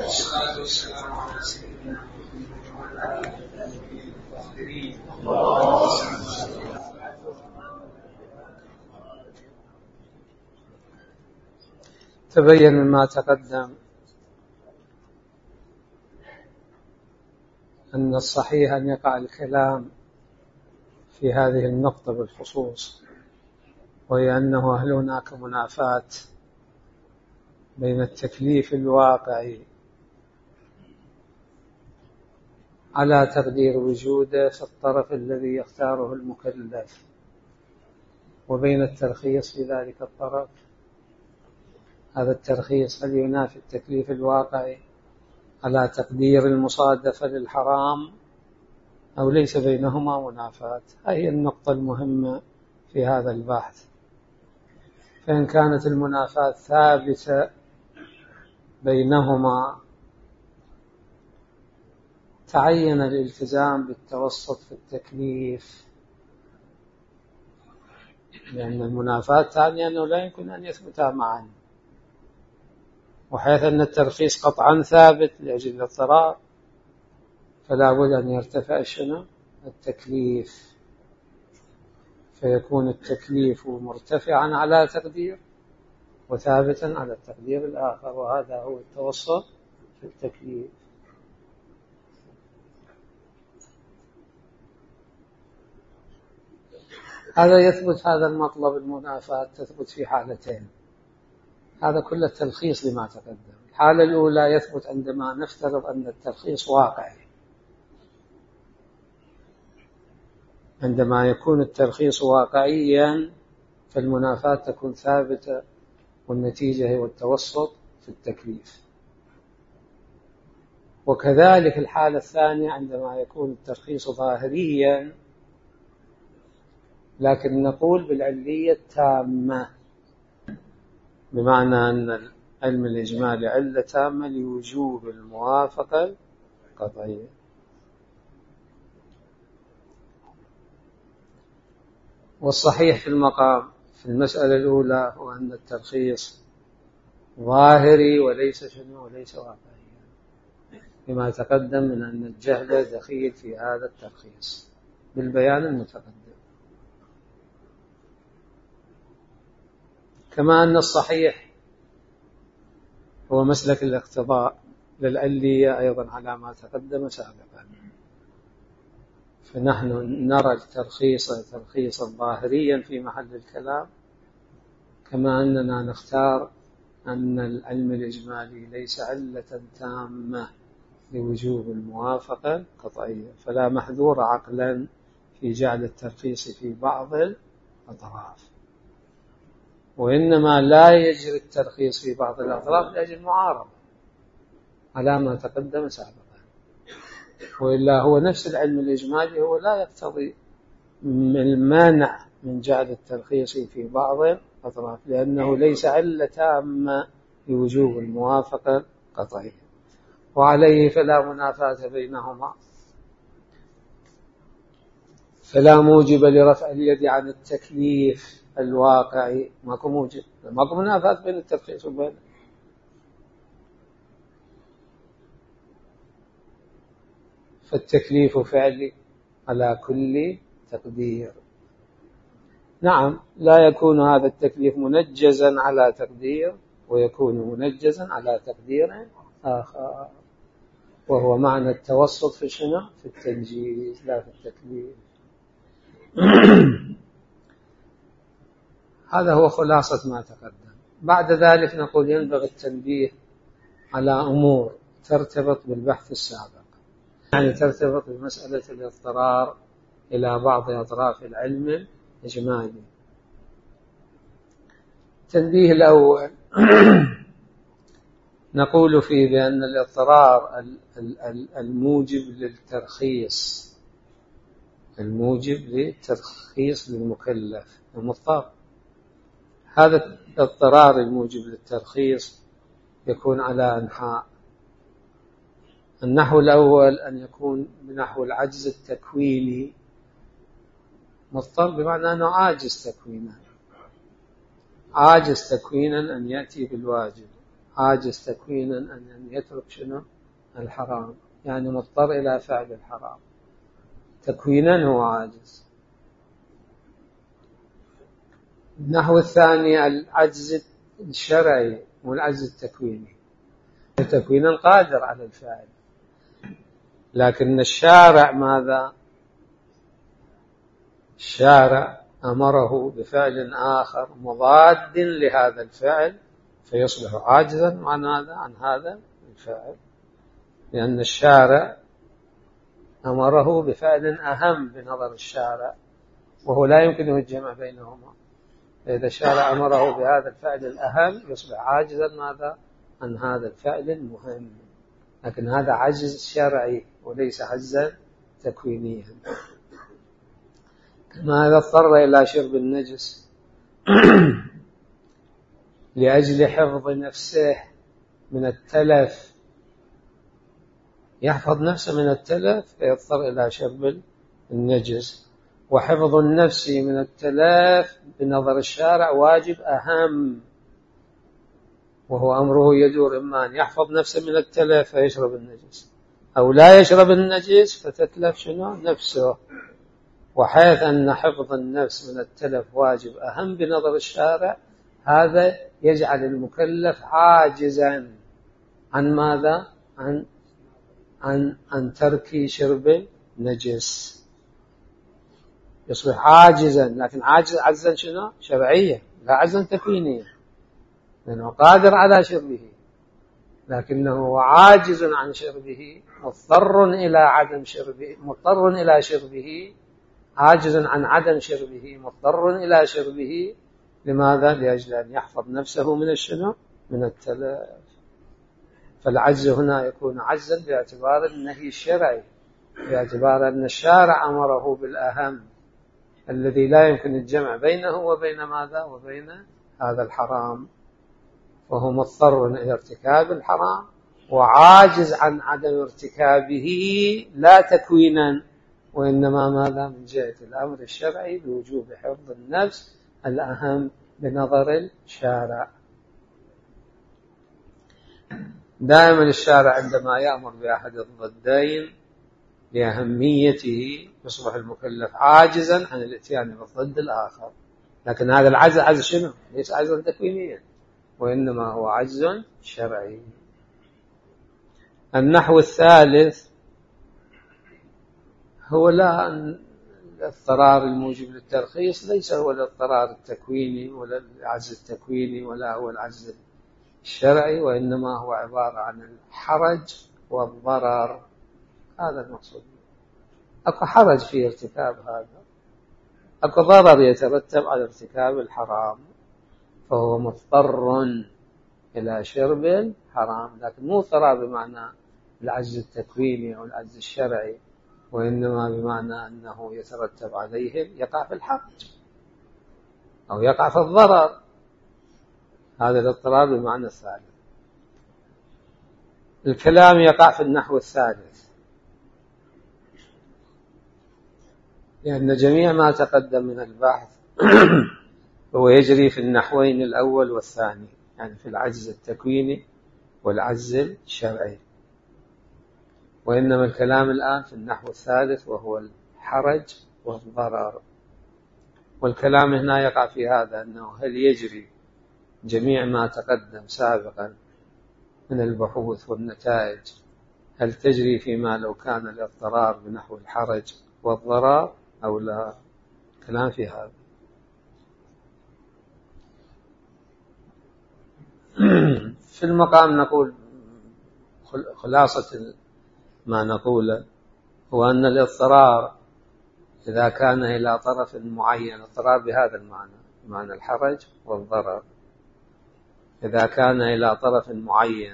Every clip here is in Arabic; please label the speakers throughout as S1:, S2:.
S1: والصلاة والسلام على سيدنا وعلى آله الطاهرين. تبين مما تقدم أن الصحيح أن يقع الكلام في هذه النقطة بالخصوص، وهي أنه هل هناك منافاة بين التكليف الواقعي على تقدير وجوده في الطرف الذي يختاره المكلف وبين الترخيص في ذلك الطرف. هذا الترخيص هل ينافي التكليف الواقعي على تقدير المصادفة للحرام أو ليس بينهما منافاة؟ هذه النقطة المهمة في هذا البحث. فإن كانت المنافاة ثابتة بينهما تعين الالتزام بالتوسط في التكليف، لأن المنافاة تعني أنه لا يمكن أن يثبتا معا، وحيث أن الترخيص قطعا ثابت لأجل الاضطرار فلا بد أن يرتفع التكليف، فيكون التكليف مرتفعا على تقدير وثابتا على التقدير الآخر، وهذا هو التوسط في التكليف. هذا يثبت، هذا المطلب المنافاة تثبت في حالتين، هذا كل التلخيص لما تقدم. الحالة الأولى يثبت عندما نفترض أن الترخيص واقعي، عندما يكون الترخيص واقعيا فالمنافاة تكون ثابتة والنتيجة هي التوسط في التكليف. وكذلك الحالة الثانية عندما يكون الترخيص ظاهريا لكن نقول بالعلية التامة، بمعنى أن العلم الإجمالي علة تامة لوجوب الموافقة القطعية. والصحيح في المقام في المسألة الأولى هو أن الترخيص ظاهري وليس واقعي، بما تقدم من أن الجهل دخيل في هذا الترخيص بالبيان المتقدم. كما أن الصحيح هو مسلك الاقتضاء للعلية أيضا على ما تقدم سابقا، فنحن نرى الترخيص ترخيصا ظاهريا في محل الكلام، كما أننا نختار أن العلم الإجمالي ليس علة تامة لوجوب الموافقة القطعية، فلا محذور عقلا في جعل الترخيص في بعض الأطراف، وإنما لا يجري الترخيص في بعض الأطراف لأجل معارضة على ما تقدم سابقا، وإلا هو نفس العلم الإجمالي هو لا يقتضي المانع من جعل الترخيص في بعض الأطراف، لأنه ليس علة تامة لوجوب الموافقة القطعية، وعليه فلا منافاة بينهما، فلا موجب لرفع اليد عن التكليف الواقعي، ماكو موجب، ماكو منافاة بين الترخيص وبين. فالتكليف فعلي على كل تقدير. نعم، لا يكون هذا التكليف منجزا على تقدير، ويكون منجزا على تقدير آخر، وهو معنى التوسط في شنو؟ في التنجيز لا في التكليف. هذا هو خلاصة ما تقدم. بعد ذلك نقول ينبغي التنبيه على أمور ترتبط بالبحث السابق، يعني ترتبط بمسألة الاضطرار إلى بعض أطراف العلم الإجمالي. التنبيه الأول نقول فيه بأن الاضطرار الموجب للترخيص للمكلف المضطر، هذا الاضطرار الموجب للترخيص يكون على أنحاء. النحو الأول أن يكون بنحو العجز التكويني، مضطر بمعنى أنه عاجز تكوينا أن يأتي بالواجب، عاجز تكوينا أن يترك شنو؟ الحرام، يعني مضطر إلى فعل الحرام، تكوينا هو عاجز. النحو الثاني العجز الشرعي والعجز التكويني. تكوينا قادر على الفعل، لكن الشارع ماذا؟ الشارع أمره بفعل آخر مضاد لهذا الفعل، فيصبح عاجزا عن هذا الفعل، لأن الشارع أمره بفعل أهم بنظر الشارع، وهو لا يمكنه الجمع بينهما. فإذا الشارع أمره بهذا الفعل الأهم يصبح عاجزا ماذا؟ عن هذا الفعل المهم. لكن هذا عجز شرعي وليس عجزا تكوينيا. كما إذا اضطر إلى شرب النجس لأجل حفظ نفسه من التلف، يحفظ نفسه من التلف فيضطر إلى شرب النجس. وحفظ النفس من التلف بنظر الشارع واجب أهم، وهو أمره يدور إما أن يحفظ نفسه من التلف فيشرب النجس، أو لا يشرب النجس فتتلف شنو؟ نفسه. وحيث أن حفظ النفس من التلف واجب أهم بنظر الشارع، هذا يجعل المكلف عاجزا عن ماذا؟ عن ترك شرب النجس، يصبح عاجزا. لكن عجزا شنو؟ شرعيا، لا عجزا تكوينيا، لأنه قادر على شربه لكنه عاجز عن شربه، مضطر إلى شربه، عاجز عن عدم شربه، مضطر إلى شربه. لماذا؟ لأجل أن يحفظ نفسه من الشنو؟ من التلف. فالعجز هنا يكون عجزا باعتبار النهي الشرعي، باعتبار أن الشارع أمره بالأهم الذي لا يمكن الجمع بينه وبين ماذا؟ وبين هذا الحرام، وهو مضطر إلى ارتكاب الحرام وعاجز عن عدم ارتكابه، لا تكوينا وإنما ماذا؟ من جهة الأمر الشرعي بوجوب حفظ النفس الأهم بنظر الشارع. دائما الشارع عندما يأمر بأحد الضدين لأهميته يصبح المكلف عاجزا عن الاتيان بالضد الآخر. لكن هذا العجز عجز شنو؟ ليس عجزا تكوينيا، وإنما هو عجز شرعي. النحو الثالث هو لا الاضطرار الموجب للترخيص، ليس هو الاضطرار التكويني ولا العجز التكويني ولا هو العجز الشرعي، وإنما هو عبارة عن الحرج والضرر. هذا المقصود. أكو حرج في ارتكاب هذا، أكو ضرر يترتب على ارتكاب الحرام، فهو مضطر إلى شرب الحرام، لكن مو اضطرار بمعنى العجز التكويني أو العجز الشرعي، وإنما بمعنى أنه يترتب عليه يقع في الحرج أو يقع في الضرر. هذا الاضطرار بمعنى الثالث. الكلام يقع في النحو الثالث، لأن جميع ما تقدم من البحث هو يجري في النحوين الأول والثاني، يعني في العجز التكويني والعجز الشرعي، وإنما الكلام الآن في النحو الثالث وهو الحرج والضرر. والكلام هنا يقع في هذا، أنه هل يجري جميع ما تقدم سابقا من البحوث والنتائج، هل تجري فيما لو كان الاضطرار بنحو الحرج والضرر أو لا؟ كلام في هذا. في المقام نقول خلاصة ما نقوله هو أن الاضطرار إذا كان إلى طرف معين، اضطرار بهذا المعنى، معنى الحرج والضرر، إذا كان إلى طرف معين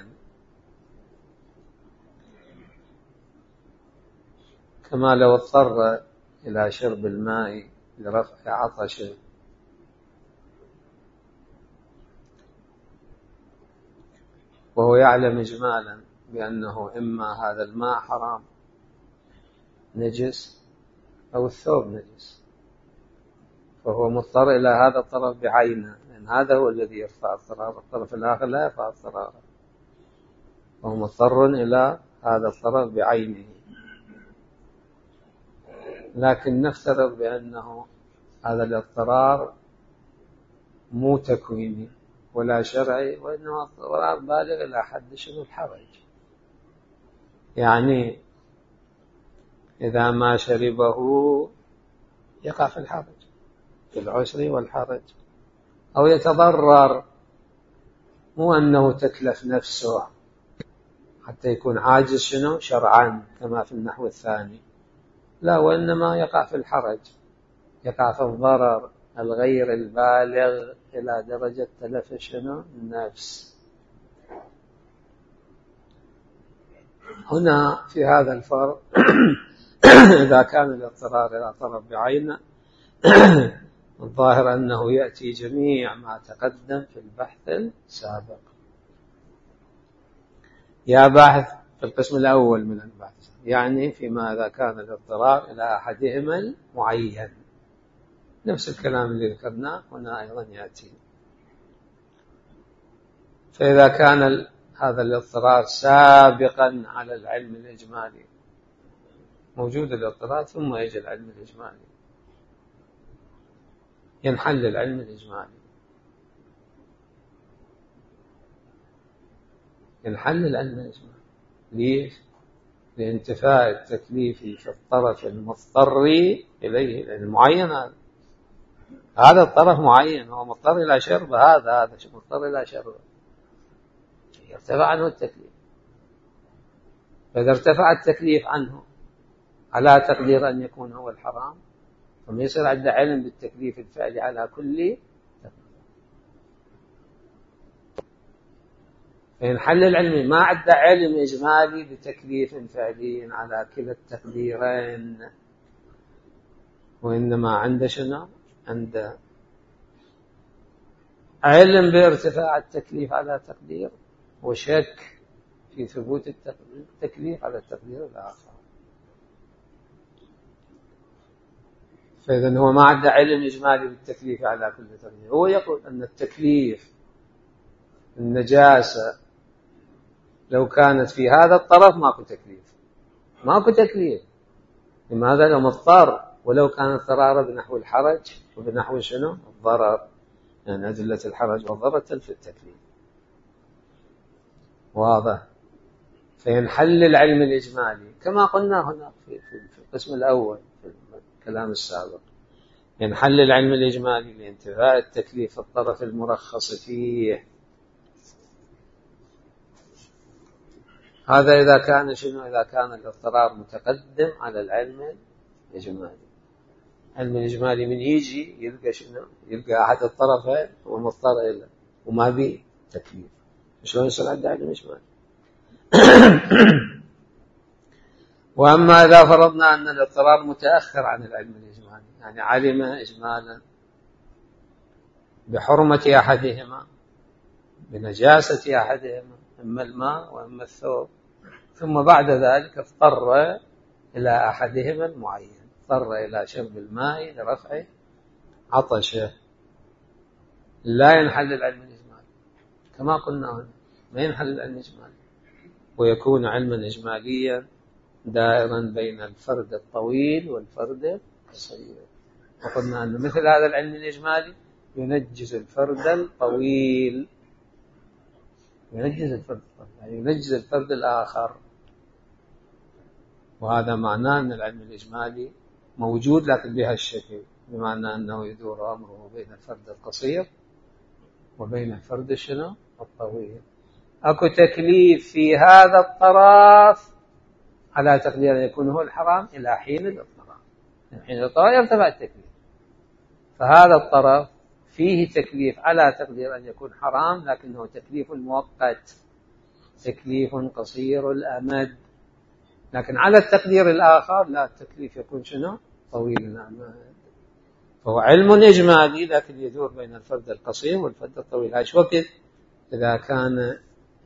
S1: كما لو اضطر إلى شرب الماء لرفع عطشه، وهو يعلم إجمالا بأنه إما هذا الماء حرام نجس أو الثوب نجس، فهو مضطر إلى هذا الطرف بعينه، لأن هذا هو الذي يرفع الضرر، الطرف الآخر لا يرفع الضرر. فهو مضطر إلى هذا الطرف بعينه. لكن نفترض بأنه هذا الاضطرار مو تكويني ولا شرعي، وإنما اضطرار بالغ إلى حد شنو الحرج. يعني إذا ما شربه يقع في الحرج، في العسر والحرج، أو يتضرر، مو أنه تكلف نفسه حتى يكون عاجز شنو شرعا كما في النحو الثاني، لا، وإنما يقع في الحرج، يقع في الضرر الغير البالغ إلى درجة تلف شنو النفس. هنا في هذا الفرق إذا كان الاضطرار إلى طرف بعينه الظاهر أنه يأتي جميع ما تقدم في البحث السابق. يا باحث في القسم الأول من البحث، يعني فيما إذا كان الاضطرار إلى أحدهما المعين، نفس الكلام اللي ذكرناه هنا أيضا يأتي. فإذا كان هذا الاضطرار سابقا على العلم الإجمالي، موجود الاضطرار ثم يجي العلم الإجمالي، ينحل العلم الإجمالي، ينحل العلم الإجمالي. ليش؟ لانتفاء التكليف في الطرف المضطر إليه المعين. هذا الطرف معين، هو مضطر إلى شرب، هذا مضطر إلى شرب، يرتفع عنه التكليف. فإذا ارتفع التكليف عنه على تقدير أن يكون هو الحرام، فما يصير عنده علم بالتكليف الفعلي على كل تقدير. فينحل العلم ما عنده علم إجمالي بتكليف فعلي على كلا التقديرين، وإنما عنده شنو؟ عنده علم بارتفاع التكليف على تقدير وشك في ثبوت التكليف على التقدير الآخر. فإذا هو ما عنده علم إجمالي بالتكليف على كل تقدير. هو يقول أن التكليف النجاسة لو كانت في هذا الطرف ماكو تكليف، ماكو تكليف. لماذا؟ لو مضطر، ولو كان اضطراره بنحو الحرج وبنحو شنو الضرر، يعني أدلة الحرج والضرر تنفي التكليف. واضح؟ فينحل العلم الإجمالي كما قلنا هنا في القسم الأول في الكلام السابق، ينحل العلم الإجمالي لانتفاء التكليف في الطرف المرخص فيه. هذا إذا كان شنو؟ إذا كان الاضطرار متقدم على العلم الإجمالي. العلم الإجمالي من يجي يلقى شنو؟ يلقى أحد الطرفين ومضطر إليه وما بيه تكليف، شلون يصير عنده علم إجمالي؟ وأما إذا فرضنا أن الاضطرار متأخر عن العلم الإجمالي، يعني علم إجمالا بحرمة أحدهما، بنجاسة أحدهما، إما الماء وإما الثوب، ثم بعد ذلك اضطر إلى أحدهما المعين، اضطر إلى شرب الماء لرفع عطشه، لا ينحل العلم الإجمالي كما قلنا هنا، ما ينحل العلم الإجمالي، ويكون علما إجماليا دائرا بين الفرد الطويل والفرد القصير. وقلنا أن مثل هذا العلم الإجمالي ينجز الفرد الطويل، يعني ينجز الفرد الآخر. وهذا معناه أن العلم الإجمالي موجود لكن بهالشكل، بمعنى أنه يدور أمره بين الفرد القصير وبين الفرد شنو الطويل. أكو تكليف في هذا الطرف على تقدير أن يكون هو الحرام إلى حين الاضطرار، من حين الاضطرار يرتفع التكليف. فهذا الطرف فيه تكليف على تقدير أن يكون حرام، لكنه تكليف مؤقت، تكليف قصير الأمد. لكن على التقدير الآخر لا، التكليف يكون شنو طويل الأمد. فهو علم إجمالي لكن يدور بين الفرد القصير والفرد الطويل. هاش وقت إذا كان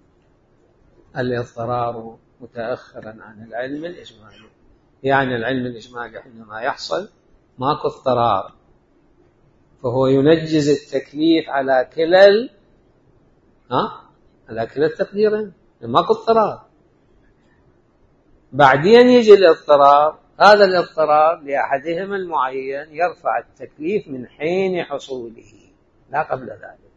S1: الاضطرار متأخرا عن العلم الإجمالي، يعني العلم الإجمالي حينما يحصل ماكو اضطرار، فهو ينجز التكليف على كلا التقديرين، ماكو اضطرار. بعدين يجي الاضطرار، هذا الاضطرار لأحدهما المعين يرفع التكليف من حين حصوله لا قبل ذلك.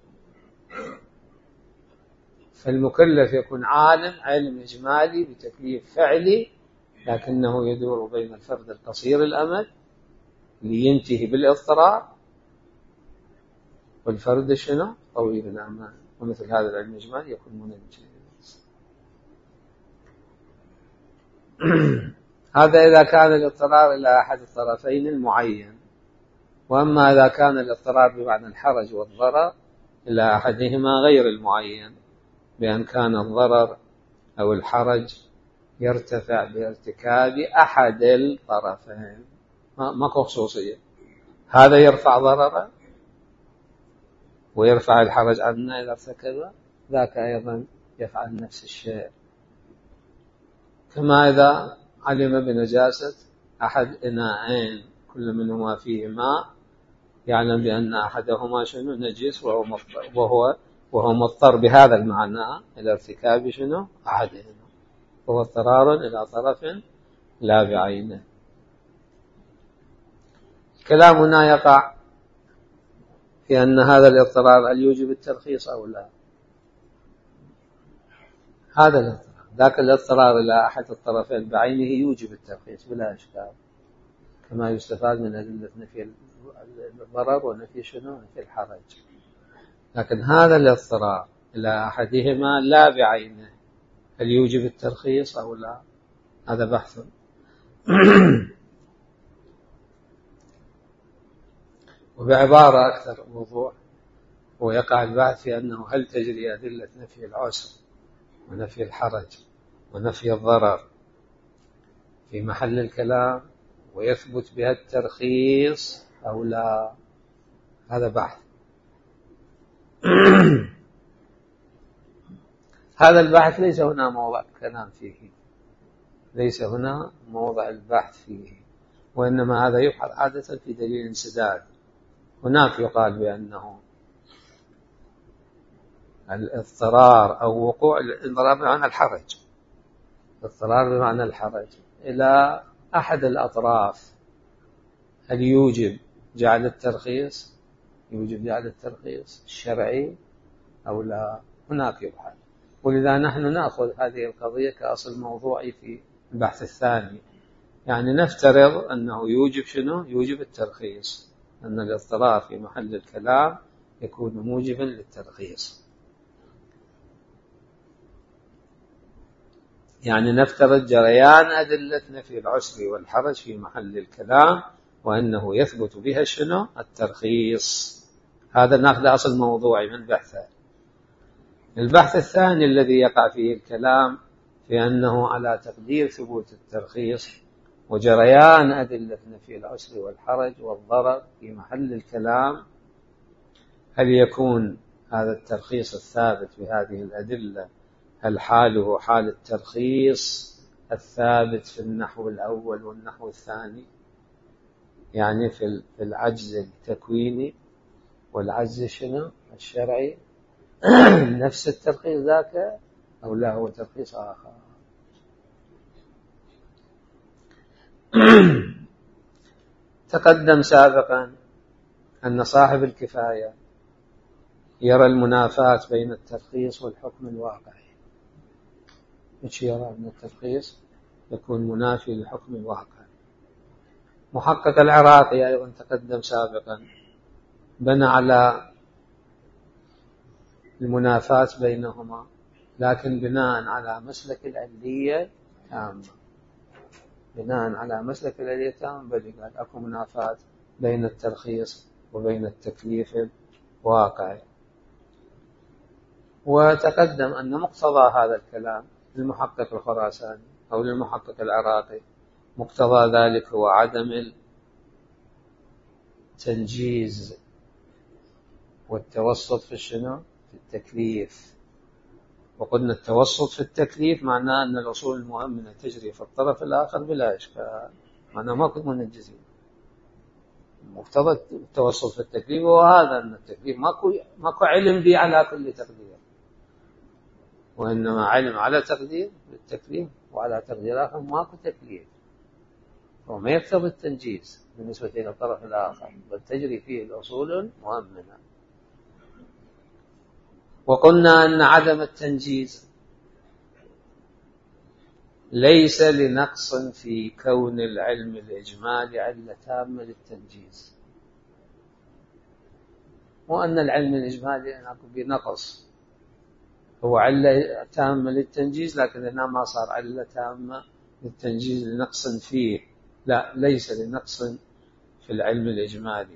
S1: فالمكلف يكون عالم علم إجمالي بتكليف فعلي، لكنه يدور بين الفرد القصير الأمد لينتهي بالاضطرار والفرد شنو طويل الأمد، ومثل هذا العلم الإجمالي يكون منجز. هذا إذا كان الاضطرار إلى أحد الطرفين المعين. وأما إذا كان الاضطرار بمعنى الحرج والضرر إلى أحدهما غير المعين، بأن كان الضرر أو الحرج يرتفع بارتكاب أحد الطرفين، ماكو خصوصية، هذا يرفع ضرره ويرفع الحرج عنه إذا ارتكب، ذاك أيضا يفعل نفس الشيء. كما إذا علم بنجاسة أحد إناءين كل منهما فيه ماء، يعلم بأن أحدهما شنو نجس وهو مضطر بهذا المعنى إلى ارتكاب شنو أحدهما، وهو اضطرار إلى طرف لا بعينه. الكلام هنا يقع في أن هذا الاضطرار هل يوجب الترخيص أو لا. هذا الاضطرار، ذاك الاضطرار إلى أحد الطرفين بعينه يوجب الترخيص بلا إشكال، كما يستفاد من أدلة نفي الضرر ونفي شنو نفي الحرج. لكن هذا الاضطرار إلى أحدهما لا بعينه هل يوجب الترخيص أو لا، هذا بحث. وبعبارة أكثر وضوح، ويقع البحث في أنه هل تجري أدلة نفي العسر ونفي الحرج ونفي الضرر في محل الكلام ويثبت بها الترخيص أو لا، هذا بحث. هذا البحث ليس هنا موضع الكلام فيه، ليس هنا موضع البحث فيه، وإنما هذا يبحث عادة في دليل انسداد. هناك يقال بأنه الاضطرار أو وقوع الاضطرار بمعنى الحرج، الاضطرار بمعنى الحرج إلى أحد الأطراف هل يوجب جعل الترخيص، يوجب جعل الترخيص الشرعي أو لا، هناك يبحث. ولذا نحن نأخذ هذه القضية كأصل موضوعي في البحث الثاني، يعني نفترض أنه يوجب شنو يوجب الترخيص، أن الاضطرار في محل الكلام يكون موجبا للترخيص. يعني نفترض جريان أدلة نفي العسر والحرج في محل الكلام وأنه يثبت بها شنو الترخيص. هذا نأخذ أصل موضوعي من بحثه. البحث الثاني الذي يقع فيه الكلام في أنه على تقدير ثبوت الترخيص وجريان أدلة نفي العسر والحرج والضرر في محل الكلام، هل يكون هذا الترخيص الثابت بهذه الأدلة هل حاله حال الترخيص الثابت في النحو الأول والنحو الثاني، يعني في العجز التكويني والعجز شنو الشرعي، نفس الترخيص ذاك أو لا هو ترخيص آخر. تقدم سابقا أن صاحب الكفاية يرى المنافاة بين الترخيص والحكم الواقعي، مش يرى أن الترخيص يكون منافي للحكم الواقعي. محقق العراقي أيضا تقدم سابقا بنى على المنافاة بينهما، لكن بناء على مسلك العلية تامة، بناء على مسلك العلية تامة، بل قال أكو منافاة بين الترخيص وبين التكليف الواقعي. وتقدم أن مقتضى هذا الكلام للمحقق الخراساني أو للمحقق العراقي، مقتضى ذلك هو عدم التنجيز والتوسط في شنو في التكليف. وقلنا التوسط في التكليف معناه أن الأصول المؤمنة تجري في الطرف الآخر بلا إشكال، معناه ما كنت منجزين. مقتضى التوسط في التكليف هو هذا، أن التكليف ماكو علم به على كل تقدير، وإنما علم على تقدير بالتكليف، وعلى تقدير آخر ماكو تكليف، وما يقتضي التنجيز بالنسبة إلى الطرف الآخر، بل تجري فيه الأصول مؤمنة. وقلنا أن عدم التنجيز ليس لنقص في كون العلم الإجمالي علة تامة للتنجيز، وأن العلم الإجمالي بنقص هو علة تامة للتنجيز، لكن هنا ما صار علة تامة للتنجيز لنقص فيه، لا، ليس لنقص في العلم الإجمالي،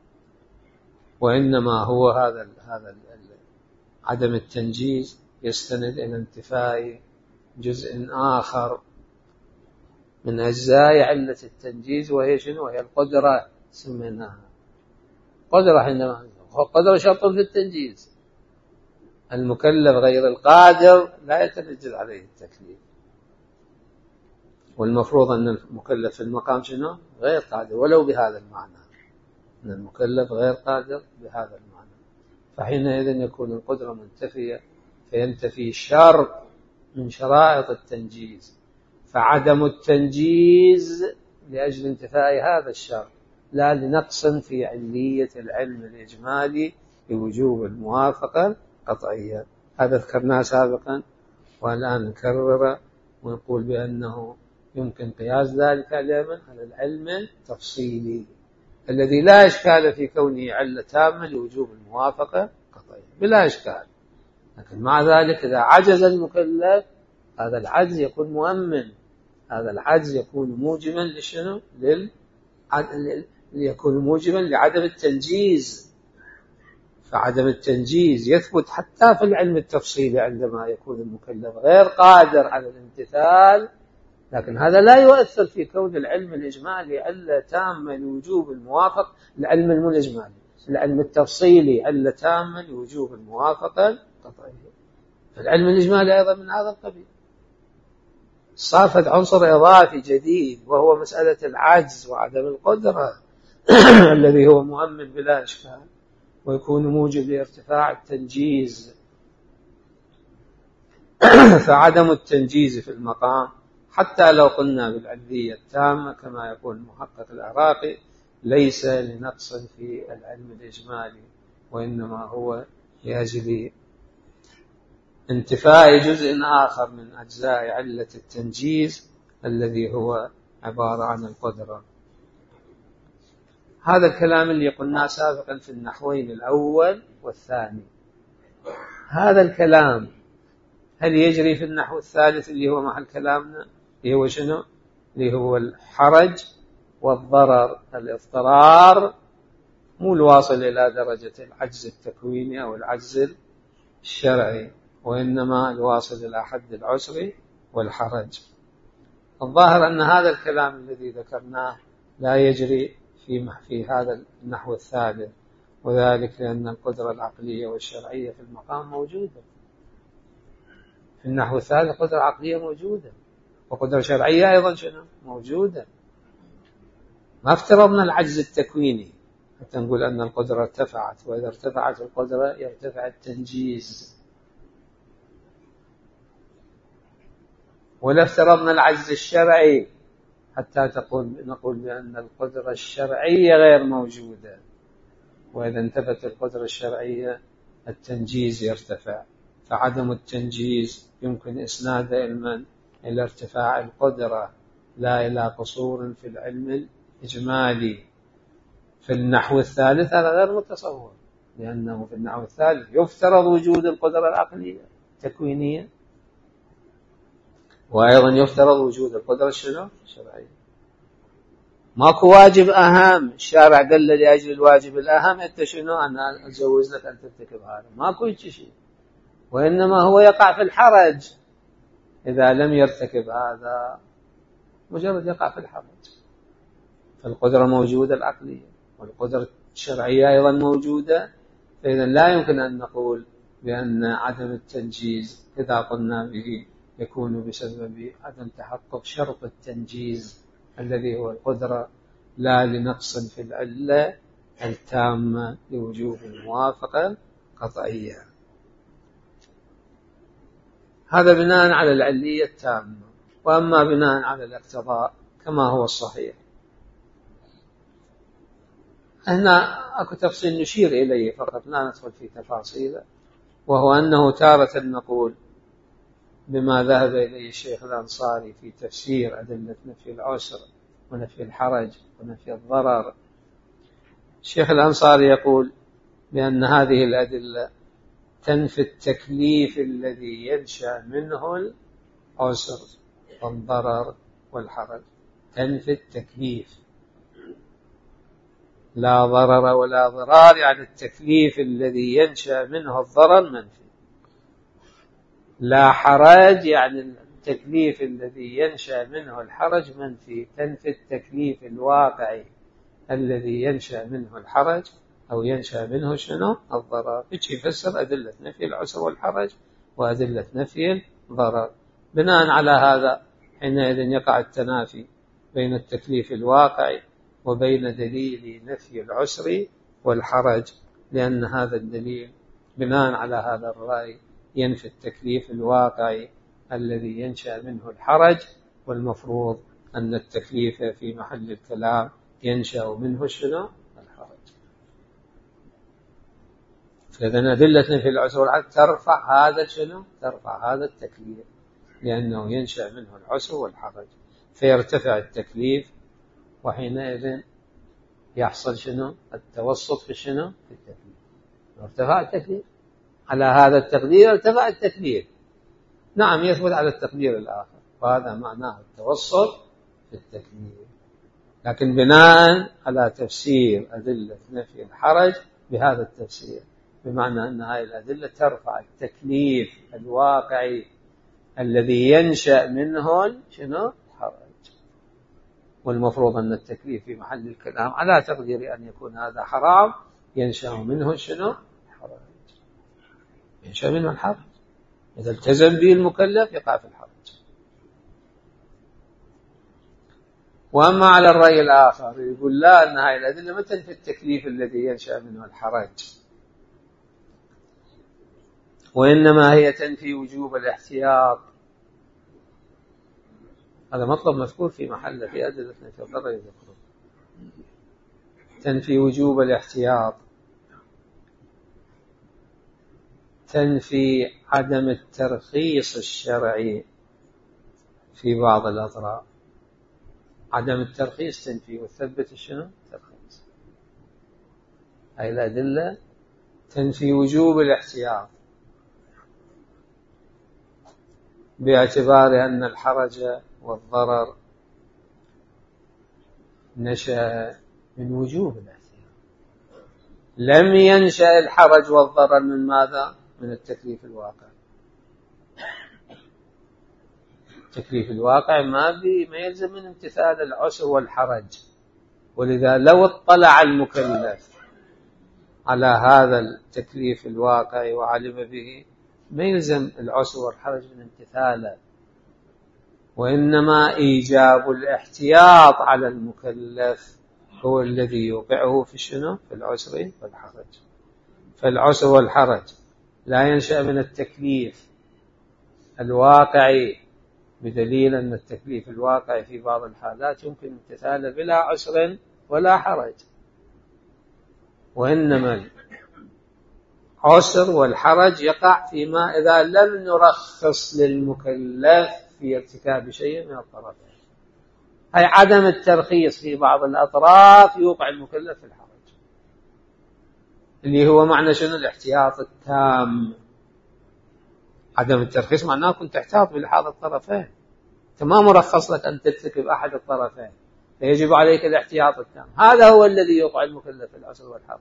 S1: وإنما هو هذا عدم التنجيز يستند إلى انتفاء جزء آخر من أجزاء علة التنجيز، وهي شنو؟ وهي القدرة. سميناها قدرة، حينما قدرة شرط في التنجيز، المكلف غير القادر لا يتنجز عليه التكليف، والمفروض أن المكلف في المقام شنو؟ غير قادر، ولو بهذا المعنى، أن المكلف غير قادر بهذا المعنى، فحينئذ يكون القدرة منتفية، فينتفي شرط من شرائط التنجيز، فعدم التنجيز لأجل انتفاء هذا الشرط، لا لنقص في علية العلم الإجمالي بوجوب الموافقة قطعية. هذا ذكرناه سابقا، والآن نكرر ونقول بأنه يمكن قياس ذلك على العلم التفصيلي الذي لا إشكال في كونه علة تامة لوجوب الموافقة قطعية بلا إشكال، لكن مع ذلك إذا عجز المكلف هذا العجز يكون مؤمن، هذا العجز يكون موجبا لشنو؟ يكون موجبا لعدم التنجيز، فعدم التنجيز يثبت حتى في العلم التفصيلي عندما يكون المكلف غير قادر على الامتثال، لكن هذا لا يؤثر في كون العلم الإجمالي علة تامة لوجوب الموافق. العلم الإجمالي، العلم التفصيلي علة تامة لوجوب الموافقة القطعية، العلم الإجمالي أيضا من هذا القبيل، صافت عنصر إضافي جديد وهو مسألة العجز وعدم القدرة الذي هو مؤمن بلا إشكال، ويكون موجب لارتفاع التنجيز. فعدم التنجيز في المقام حتى لو قلنا بالعلية التامة كما يقول المحقق العراقي ليس لنقص في العلم الإجمالي، وإنما هو يجري انتفاء جزء آخر من أجزاء علة التنجيز الذي هو عبارة عن القدرة. هذا الكلام اللي قلناه سابقا في النحوين الأول والثاني، هذا الكلام هل يجري في النحو الثالث اللي هو محل كلامنا، اللي هو شنو؟ اللي هو الحرج والضرر، الاضطرار، مو الواصل إلى درجة العجز التكويني أو العجز الشرعي، وإنما الواصل إلى حد العسر والحرج. الظاهر أن هذا الكلام الذي ذكرناه لا يجري في هذا النحو الثالث، وذلك لأن القدرة العقلية والشرعية في المقام موجودة. في النحو الثالث قدرة عقلية موجودة، وقدرة شرعية أيضا شنو؟ موجودة. ما افترضنا العجز التكويني حتى نقول أن القدرة ارتفعت، وإذا ارتفعت القدرة يرتفع التنجيز، ولا افترضنا العجز الشرعي حتى نقول بأن القدرة الشرعية غير موجودة، وإذا انتفت القدرة الشرعية التنجيز يرتفع. فعدم التنجيز يمكن إسناد علما إلى ارتفاع القدرة لا إلى قصور في العلم الإجمالي. في النحو الثالث هذا غير متصور، لأنه في النحو الثالث يفترض وجود القدرة العقلية التكوينية، وأيضا يفترض وجود القدرة الشرعية. ماكو واجب أهم الشارع قال لأجل الواجب الأهم أنت شنو؟ أنا أجوز لك أن ترتكب هذا، ماكو شيء، وإنما هو يقع في الحرج إذا لم يرتكب هذا، مجرد يقع في الحرج. فالقدرة موجودة العقلية، والقدرة الشرعية أيضا موجودة، فإذا لا يمكن أن نقول بأن عدم التنجيز إذا قلنا به يكون بسبب عدم تحقق شرط التنجيز الذي هو القدرة، لا لنقص في العلة التامة لوجوب الموافقة قطعية. هذا بناء على العلية التامة. وأما بناء على الاقتضاء كما هو الصحيح، هنا أكو تفصيل نشير إليه فقط لا ندخل في تفاصيله، وهو أنه تارة نقول بما ذهب إليه الشيخ الأنصاري في تفسير أدلة نفي العسر ونفي الحرج ونفي الضرر. الشيخ الأنصاري يقول بأن هذه الأدلة تنفي التكليف الذي ينشأ منه العسر والضرر والحرج. تنفي التكليف، لا ضرر ولا ضرار، يعني التكليف الذي ينشأ منه الضرر منفي. لا حرج، يعني التكليف الذي ينشأ منه الحرج منفي. تنفي التكليف الواقعي الذي ينشأ منه الحرج أو ينشأ منه شنو؟ الضرر. يجي يفسر أدلة نفي العسر والحرج وأدلة نفي الضرر. بناء على هذا حينئذ يقع التنافي بين التكليف الواقعي وبين دليل نفي العسر والحرج، لأن هذا الدليل بناء على هذا الرأي ينفي التكليف الواقعي الذي ينشأ منه الحرج، والمفروض أن التكليف في محل الكلام ينشأ منه شنو؟ الحرج. فإذا أدلة نفي العسر والحرج ترفع هذا شنو؟ ترفع هذا التكليف، لأنه ينشأ منه العسر والحرج، فيرتفع التكليف، وحينئذ يحصل شنو؟ التوسط في شنو؟ في التكليف. ارتفع التكليف على هذا التقدير، ارتفع التكليف. نعم يثبت على التقدير الآخر، وهذا معناه التوسط في التكليف، لكن بناء على تفسير أدلة نفي الحرج بهذا التفسير، بمعنى أن هذه الأدلة ترفع التكليف الواقعي الذي ينشأ منه شنو؟ الحرج. والمفروض أن التكليف في محل الكلام على تقدير أن يكون هذا حرام ينشأ منه شنو؟ الحرج. ينشأ منه الحرج، إذا التزم به المكلف يقع في الحرج. وأما على الرأي الآخر يقول لا، أن هذه الأدلة ما تنفي التكليف الذي ينشأ منه الحرج، وإنما هي تنفي وجوب الاحتياط. هذا مطلب مذكور في محله في أدلة نفي الضرر يذكره. تنفي وجوب الاحتياط، تنفي عدم الترخيص الشرعي في بعض الأطراف. عدم الترخيص تنفي وتثبت شنو؟ الترخيص. هذه الأدلة تنفي وجوب الاحتياط باعتبار أن الحرج والضرر نشأ من وجوب الاحتياط. لم ينشأ الحرج والضرر من ماذا؟ من التكليف الواقع. التكليف الواقع ما يلزم من امتثال العسر والحرج، ولذا لو اطلع المكلف على هذا التكليف الواقع وعلم به ما يلزم العسر والحرج من امتثاله، وإنما إيجاب الاحتياط على المكلف هو الذي يوقعه في شنو؟ في العسر والحرج. فالعسر والحرج لا ينشأ من التكليف الواقعي، بدليل أن التكليف الواقعي في بعض الحالات يمكن امتثاله بلا عسر ولا حرج، وإنما العسر والحرج يقع فيما إذا لم نرخص للمكلف في ارتكاب شيء من الطرفين. أي عدم الترخيص في بعض الأطراف يوقع المكلف في الحرج، اللي هو معنى شنو؟ الاحتياط التام. عدم الترخيص معناه كنت تحتاط بلحاظ الطرفين، أنت ما مرخص لك أن ترتكب أحد الطرفين، فيجب عليك الاحتياط التام. هذا هو الذي يوقع المكلف في العسر والحرج،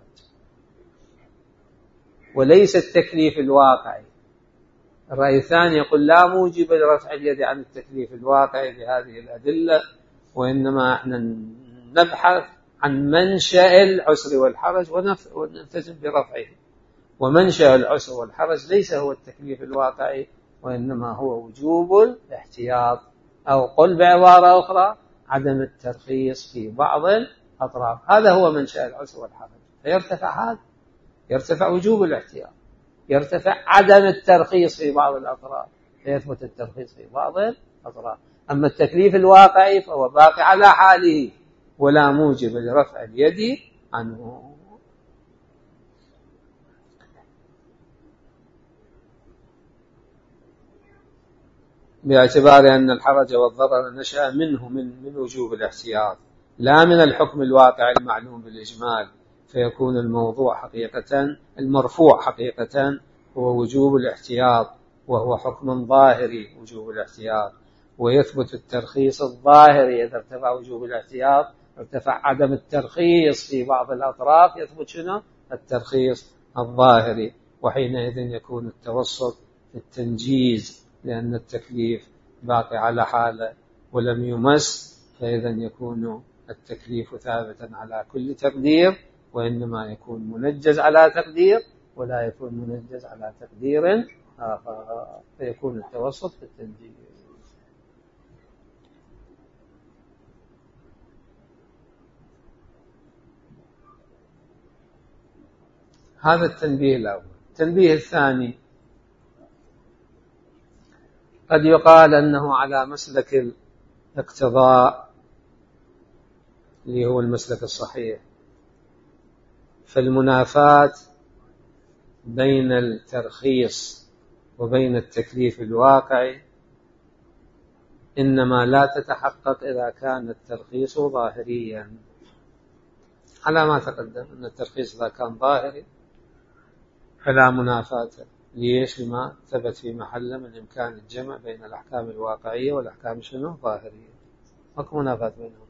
S1: وليس التكليف الواقعي. الرأي الثاني يقول لا موجب لرفع اليد عن التكليف الواقعي بهذه الأدلة، وإنما احنا نبحث عن منشأ العسر والحرج ونلتزم برفعه. ومنشأ العسر والحرج ليس هو التكليف الواقعي، وإنما هو وجوب الاحتياط، أو قل بعبارة أخرى عدم الترخيص في بعض الأطراف. هذا هو منشأ العسر والحرج. فيرتفع هذا، يرتفع وجوب الاحتياط، يرتفع عدم الترخيص في بعض الأطراف، فيثبت الترخيص في بعض الأطراف. أما التكليف الواقعي فهو باقي على حاله ولا موجب لرفع اليد عنه. باعتبار أن الحرج والضرر نشأ منه من وجوب الاحتياط لا من الحكم الواقع المعلوم بالإجمال، فيكون المرفوع حقيقة هو وجوب الاحتياط، وهو حكم ظاهري وجوب الاحتياط. ويثبت الترخيص الظاهري إذا ارتفع وجوب الاحتياط، ارتفع عدم الترخيص في بعض الأطراف، يثبت شنو؟ الترخيص الظاهري. وحينئذ يكون التوسط في التنجيز، لأن التكليف باقي على حاله ولم يمس، فإذا يكون التكليف ثابتا على كل تقدير، وإنما يكون منجز على تقدير ولا يكون منجز على تقدير آخر، فيكون التوسط في التنجيز. هذا التنبيه الأول. التنبيه الثاني: قد يقال أنه على مسلك الاقتضاء اللي هو المسلك الصحيح، فالمنافاة بين الترخيص وبين التكليف الواقعي إنما لا تتحقق إذا كان الترخيص ظاهريا، على ما تقدم أن الترخيص إذا كان ظاهري فلا منافاة. ليش؟ لما ثبت في محل من إمكان الجمع بين الأحكام الواقعية والأحكام ظاهرية، ماكو منافاة بينهم.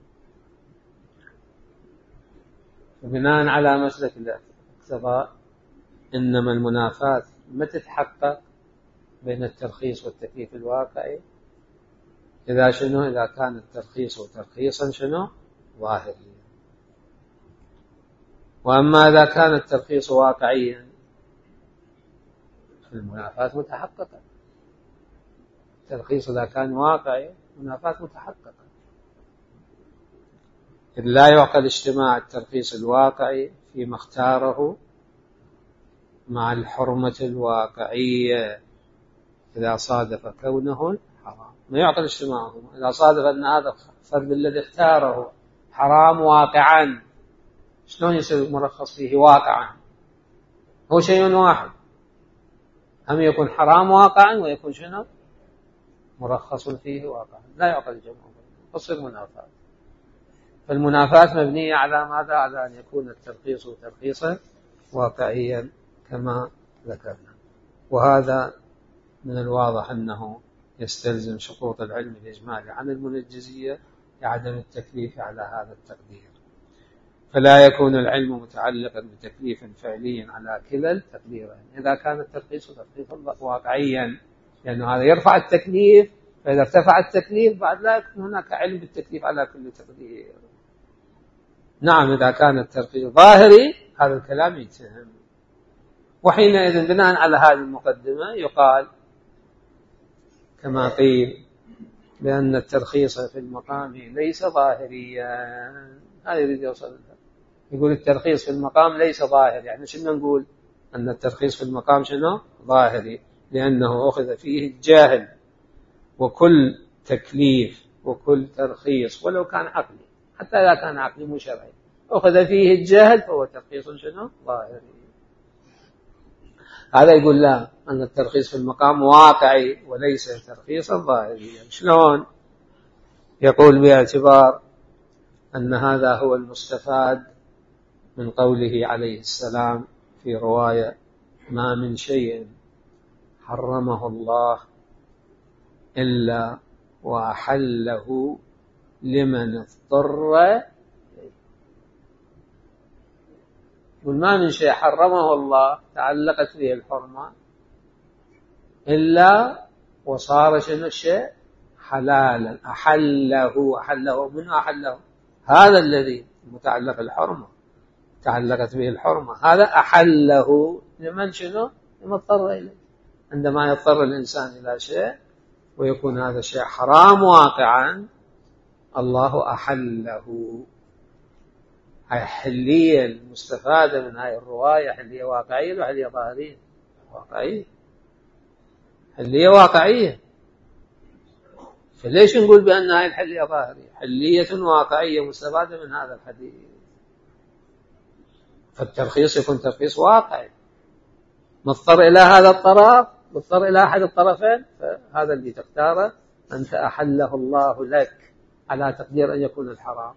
S1: بناء على مسلك الاقتضاء إنما المنافاة ما تتحقق بين الترخيص والتكليف الواقعي إذا إذا كان الترخيص ترخيصا ظاهريا. وأما إذا كان الترخيص واقعيا المنافاة متحققة. الترخيص إذا كان واقعي منافاة متحققة، إذ لا يعقل اجتماع الترخيص الواقعي فيما اختاره مع الحرمة الواقعية إذا صادف كونه حرام. ما يعقل اجتماعهم إذا صادف أن هذا الفرد الذي اختاره حرام واقعا، شلون يصير مرخص فيه واقعا؟ هو شيء واحد، هم يكون حرام واقعا ويكون مرخص فيه واقعا. لا يعقل الجمع، تصير منافاة. فالمنافاة مبنية على ماذا؟ على أن يكون الترخيص ترخيصا واقعيا كما ذكرنا. وهذا من الواضح أنه يستلزم شروط العلم الإجمالي عن المنجزية لعدم التكليف على هذا التقدير، فلا يكون العلم متعلقا بتكليف فعلي على كلا التقديرين إذا كان الترخيص ترخيصا واقعيا، لأنه هذا يرفع التكليف، فإذا ارتفع التكليف بعد لا يكون هناك علم بالتكليف على كل تقدير. نعم إذا كان الترخيص ظاهري هذا الكلام يتهم. وحينئذ بناء على هذه المقدمة يقال كما قيل بأن الترخيص في المقام ليس ظاهريا. هذا يريد يوصل لها، يقول الترخيص في المقام ليس ظاهر. يعني شنو نقول؟ أن الترخيص في المقام ظاهري، لأنه أخذ فيه الجاهل، وكل تكليف وكل ترخيص ولو كان عقلي، حتى إذا كان عقلي مو شرعي، أخذ فيه الجاهل فهو ترخيص ظاهري. هذا يقول لا، أن الترخيص في المقام واقعي وليس ترخيصا ظاهريا. شلون؟ يقول باعتبار أن هذا هو المستفاد من قوله عليه السلام في رواية: ما من شيء حرمه الله إلا وأحله لمن اضطر. وما من شيء حرمه الله تعلقت به الحرمة إلا وصار الشيء حلالا. أحله من أحله؟ هذا الذي متعلق الحرمة تعلقت به الحرمة، هذا أحله لمن لما اضطر إليه. عندما يضطر الإنسان إلى شيء ويكون هذا الشيء حرام واقعا، الله أحله. حلية المستفادة من هذه الرواية حلية واقعية وحلية ظاهرية؟ واقعية، حلية واقعية، فليش نقول بأن هذه الحلية ظاهرية؟ حلية واقعية مستفادة من هذا الحديث. فالترخيص يكون ترخيص واقعي، مضطر إلى هذا الطرف، مضطر إلى أحد الطرفين، فهذا اللي تختاره أنت أحله الله لك على تقدير أن يكون الحرام.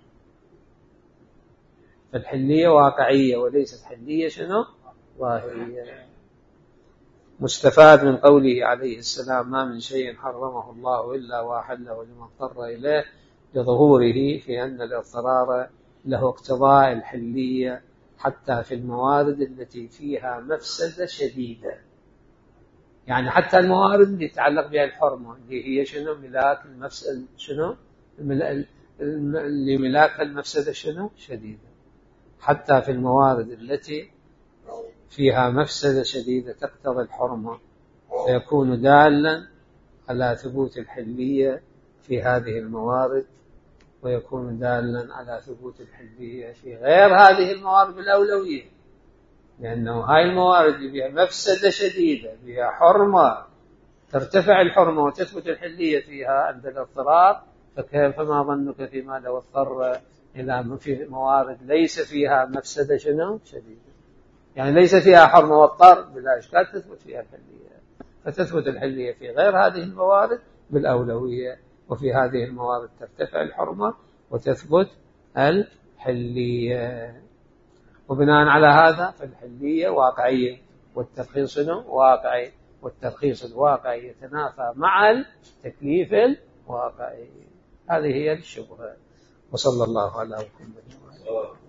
S1: فالحلية واقعية وليست حلية شنو؟ ظاهرية. مستفاد من قوله عليه السلام: ما من شيء حرمه الله إلا وأحله لمن اضطر إليه، لظهوره في أن الاضطرار له اقتضاء الحلية حتى في الموارد التي فيها مفسدة شديدة. يعني حتى الموارد اللي تتعلق بها الحرمة اللي هي شنو؟ ملاك المفسدة شنو؟ اللي ملاك المفسدة شنو؟ شديدة. حتى في الموارد التي فيها مفسدة شديدة تقتضي الحرمة، فيكون دالا على ثبوت الحلية في هذه الموارد، ويكون دالا على ثبوت الحلية في غير هذه الموارد بالأولوية، لأنه هاي الموارد اللي فيها مفسدة شديدة فيها حرمة ترتفع الحرمة وتثبت الحلية فيها عند الاضطرار، فكيف ما ظنك فيما لو اضطر إلى في موارد ليس فيها مفسدة شنو؟ شديدة، يعني ليس فيها حرمة واضطر بلا إشكال تثبت فيها الحلية. فتثبت الحلية في غير هذه الموارد بالأولوية، وفي هذه الموارد ترتفع الحرمة وتثبت الحلية. وبناء على هذا فالحلية واقعية والترخيص واقعي، والترخيص الواقعي يتنافى مع التكليف الواقعي. هذه هي الشبهة. وصلى الله على محمد.